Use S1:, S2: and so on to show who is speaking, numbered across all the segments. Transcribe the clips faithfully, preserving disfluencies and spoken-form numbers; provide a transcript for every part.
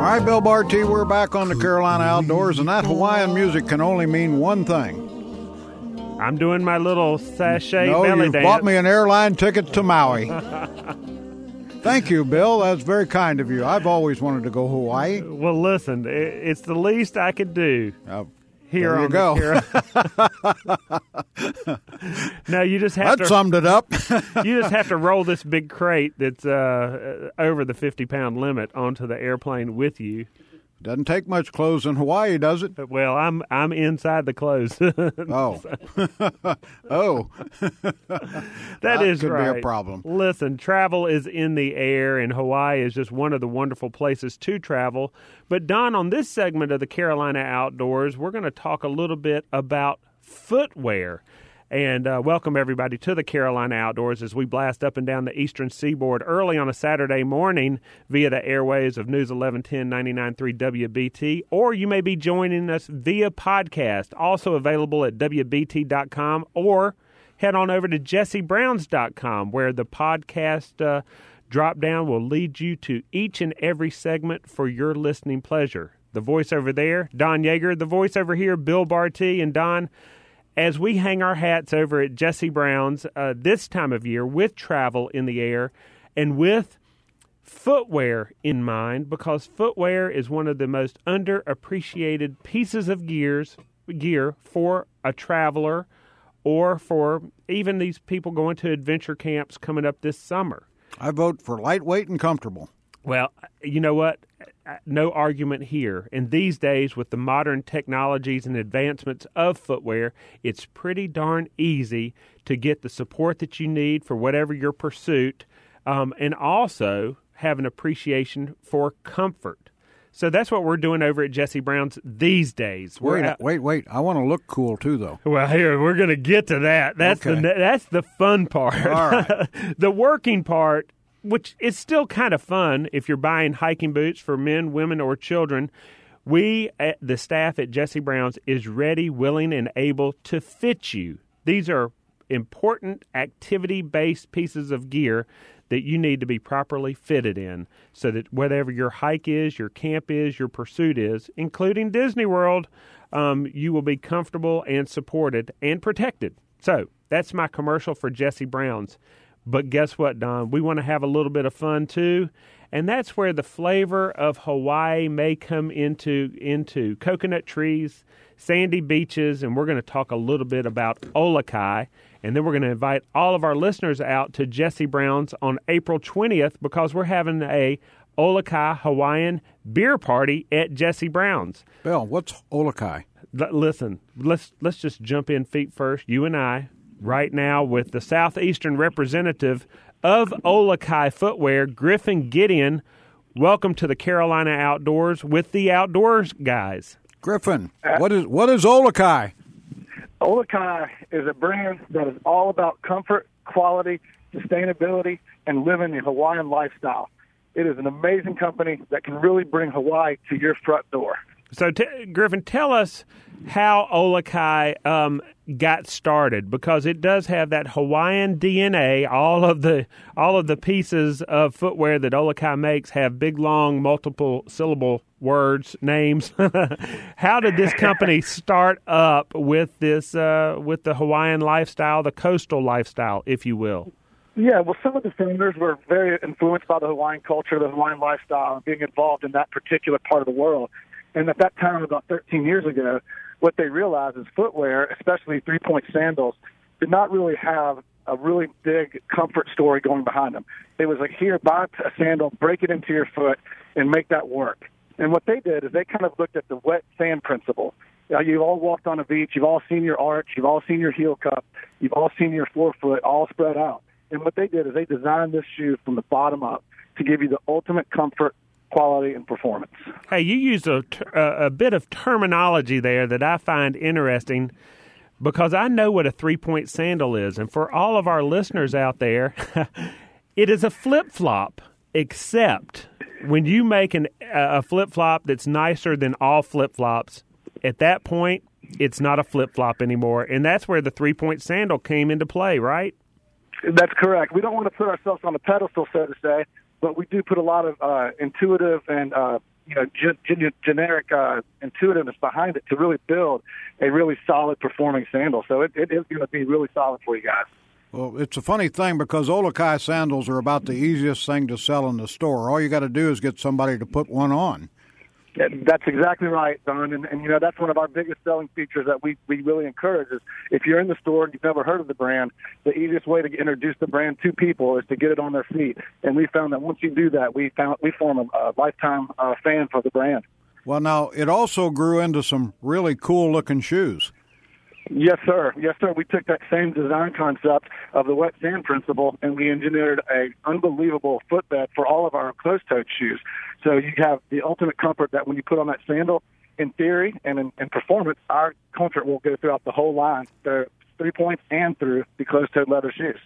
S1: right, Bill Barty, we're back on the Carolina Outdoors, and that Hawaiian music can only mean one thing.
S2: I'm doing my little sachet
S1: no,
S2: belly
S1: you've
S2: dance.
S1: bought me an airline ticket to Maui. Thank you, Bill. That's very kind of you. I've always wanted to go Hawaii.
S2: Well, listen, it's the least I could do.
S1: Uh,
S2: Here
S1: there you
S2: on
S1: go.
S2: The No, you just have
S1: that
S2: to.
S1: summed it up.
S2: You just have to roll this big crate that's uh, over the fifty pound limit onto the airplane with you.
S1: Doesn't take much clothes in Hawaii, does it?
S2: Well, I'm I'm inside the clothes.
S1: Oh, oh,
S2: that,
S1: that
S2: is
S1: could
S2: right.
S1: be a problem.
S2: Listen, travel is in the air, and Hawaii is just one of the wonderful places to travel. But Don, on this segment of the Carolina Outdoors, we're going to talk a little bit about footwear. And uh, welcome, everybody, to the Carolina Outdoors as we blast up and down the eastern seaboard early on a Saturday morning via the airwaves of News eleven ten ninety-nine point three W B T, or you may be joining us via podcast, also available at W B T dot com, or head on over to Jesse Browns dot com, where the podcast uh, drop-down will lead you to each and every segment for your listening pleasure. The voice over there, Don Yeager. The voice over here, Bill Barty. And Don, as we hang our hats over at Jesse Brown's uh, this time of year with travel in the air and with footwear in mind, because footwear is one of the most underappreciated pieces of gears, gear for a traveler or for even these people going to adventure camps coming up this summer.
S1: I vote for lightweight and comfortable.
S2: Well, you know what? No argument here. And these days, with the modern technologies and advancements of footwear, it's pretty darn easy to get the support that you need for whatever your pursuit, um, and also have an appreciation for comfort. So that's what we're doing over at Jesse Brown's these days. We're
S1: Wait,
S2: at,
S1: wait, wait. I want to look cool, too, though.
S2: Well, here, we're going to get to that. That's,
S1: okay.
S2: the, that's the fun part.
S1: All right.
S2: The working part, which is still kind of fun if you're buying hiking boots for men, women, or children. We, at the staff at Jesse Brown's, is ready, willing, and able to fit you. These are important activity-based pieces of gear that you need to be properly fitted in, so that whatever your hike is, your camp is, your pursuit is, including Disney World, um, you will be comfortable and supported and protected. So that's my commercial for Jesse Brown's. But guess what, Don? We want to have a little bit of fun, too. And that's where the flavor of Hawaii may come into, into coconut trees, sandy beaches, and we're going to talk a little bit about Olokai. And then we're going to invite all of our listeners out to Jesse Brown's on April twentieth, because we're having a Olokai Hawaiian beer party at Jesse Brown's.
S1: Bill, what's Olokai?
S2: L- listen, let's let's just jump in feet first, you and I, right now with the Southeastern representative of Olokai Footwear, Griffin Gideon. Welcome to the Carolina Outdoors with the Outdoors guys.
S1: Griffin, what is what is Olokai?
S3: Olokai is a brand that is all about comfort, quality, sustainability, and living the Hawaiian lifestyle. It is an amazing company that can really bring Hawaii to your front door.
S2: So, t- Griffin, tell us how Olokai um, got started, because it does have that Hawaiian D N A. All of the all of the pieces of footwear that Olokai makes have big, long, multiple syllable words, names. How did this company start up with this uh, with the Hawaiian lifestyle, the coastal lifestyle, if you will?
S3: Yeah, well, some of the founders were very influenced by the Hawaiian culture, the Hawaiian lifestyle, and being involved in that particular part of the world. And at that time, about thirteen years ago, what they realized is footwear, especially three-point sandals, did not really have a really big comfort story going behind them. It was like, here, buy a sandal, break it into your foot, and make that work. And what they did is they kind of looked at the wet sand principle. You know, you've all walked on a beach, you've all seen your arch, you've all seen your heel cup, you've all seen your forefoot all spread out. And what they did is they designed this shoe from the bottom up to give you the ultimate comfort, quality, and performance.
S2: Hey, you used a, a bit of terminology there that I find interesting, because I know what a three-point sandal is. And for all of our listeners out there, it is a flip-flop, except when you make an, a flip-flop that's nicer than all flip-flops, at that point, it's not a flip-flop anymore. And that's where the three-point sandal came into play, right?
S3: That's correct. We don't want to put ourselves on a pedestal, so to say, but we do put a lot of uh, intuitive and uh, you know, gen- gen- generic uh, intuitiveness behind it to really build a really solid performing sandal. So it, it is going to be really solid for you guys.
S1: Well, it's a funny thing because Olukai sandals are about the easiest thing to sell in the store. All you got to do is get somebody to put one on.
S3: That's exactly right, Don. And, and, you know, that's one of our biggest selling features that we, we really encourage is if you're in the store and you've never heard of the brand, the easiest way to introduce the brand to people is to get it on their feet. And we found that once you do that, we found we form a, a lifetime uh, fan for the brand.
S1: Well, now, it also grew into some really cool-looking shoes.
S3: Yes, sir. Yes, sir. We took that same design concept of the wet sand principle, and we engineered a unbelievable footbed for all of our closed-toed shoes. So you have the ultimate comfort that when you put on that sandal, in theory and in, in performance, our comfort will go throughout the whole line, the three points and through the closed-toed leather shoes.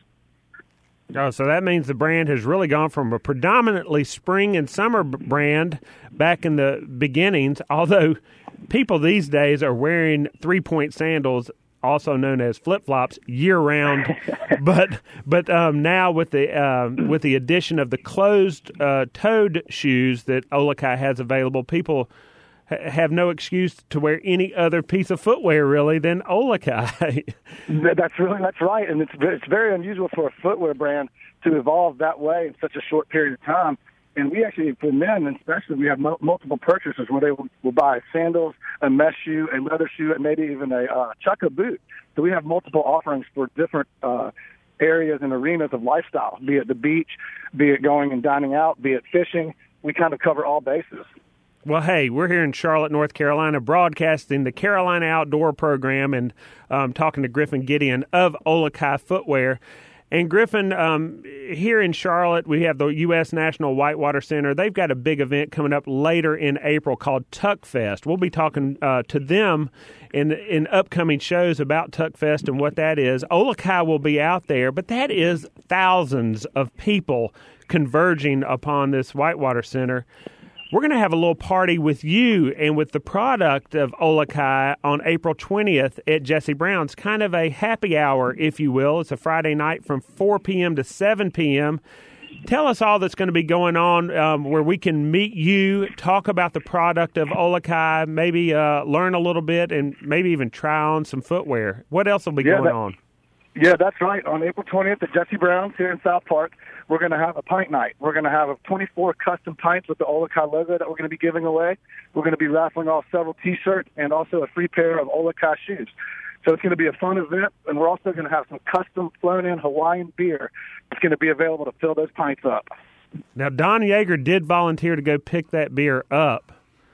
S2: Oh, so that means the brand has really gone from a predominantly spring and summer b- brand back in the beginnings, although people these days are wearing three-point sandals, also known as flip-flops, year-round. but but um, now with the um, with the addition of the closed-toed uh, shoes that Olukai has available, people ha- have no excuse to wear any other piece of footwear really than Olukai.
S3: That's really that's right, and it's it's very unusual for a footwear brand to evolve that way in such a short period of time. And we actually, for men especially, we have mo- multiple purchases where they will, will buy sandals, a mesh shoe, a leather shoe, and maybe even a uh, chukka boot. So we have multiple offerings for different uh, areas and arenas of lifestyle, be it the beach, be it going and dining out, be it fishing. We kind of cover all bases.
S2: Well, hey, we're here in Charlotte, North Carolina, broadcasting the Carolina Outdoor Program and um, talking to Griffin Gideon of Olukai Footwear. And Griffin, um, here in Charlotte, we have the U S National Whitewater Center. They've got a big event coming up later in April called Tuck Fest. We'll be talking uh, to them in in upcoming shows about Tuck Fest and what that is. Olukai will be out there, but that is thousands of people converging upon this Whitewater Center. We're going to have a little party with you and with the product of Olukai on April twentieth at Jesse Brown's, kind of a happy hour, if you will. It's a Friday night from four p.m. to seven p.m. Tell us all that's going to be going on um, where we can meet you, talk about the product of Olukai, maybe uh, learn a little bit, and maybe even try on some footwear. What else will be
S3: yeah,
S2: going
S3: that,
S2: on?
S3: Yeah, that's right. On April twentieth at Jesse Brown's here in South Park, we're going to have a pint night. We're going to have twenty-four custom pints with the Olukai logo that we're going to be giving away. We're going to be raffling off several T-shirts and also a free pair of Olukai shoes. So it's going to be a fun event, and we're also going to have some custom flown-in Hawaiian beer that's going to be available to fill those pints up.
S2: Now, Don Yeager did volunteer to go pick that beer up.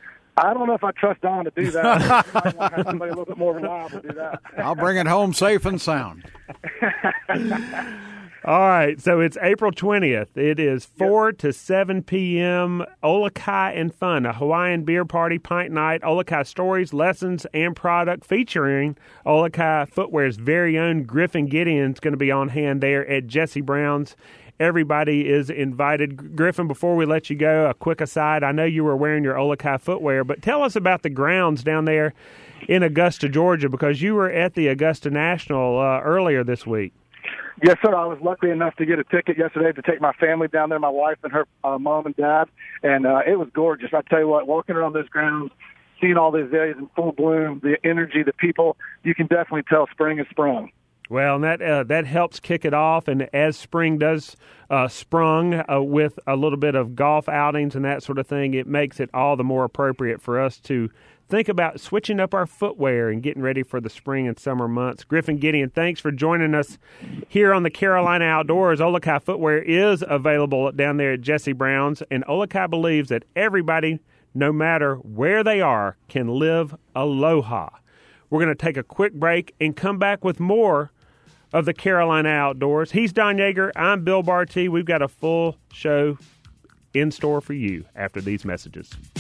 S3: I don't know if I trust Don to do that. I might want to have somebody a little bit more reliable to do that.
S1: I'll bring it home safe and sound.
S2: All right, so it's April twentieth. It is four to seven p.m. Olukai and Fun, a Hawaiian beer party, pint night, Olukai stories, lessons, and product featuring Olukai Footwear's very own Griffin Gideon is going to be on hand there at Jesse Brown's. Everybody is invited. Griffin, before we let you go, a quick aside. I know you were wearing your Olukai footwear, but tell us about the grounds down there in Augusta, Georgia, because you were at the Augusta National uh, earlier this week.
S3: Yes, sir. I was lucky enough to get a ticket yesterday to take my family down there, my wife and her uh, mom and dad, and uh, it was gorgeous. I tell you what, walking around those grounds, seeing all these areas in full bloom, the energy, the people, you can definitely tell spring has sprung.
S2: Well, and that uh, that helps kick it off, and as spring does uh, sprung uh, with a little bit of golf outings and that sort of thing, it makes it all the more appropriate for us to think about switching up our footwear and getting ready for the spring and summer months. Griffin Gideon, thanks for joining us here on the Carolina Outdoors. Olukai Footwear is available down there at Jesse Brown's, and Olukai believes that everybody, no matter where they are, can live aloha. We're going to take a quick break and come back with more of the Carolina Outdoors. He's Don Yeager. I'm Bill Barty. We've got a full show in store for you after these messages.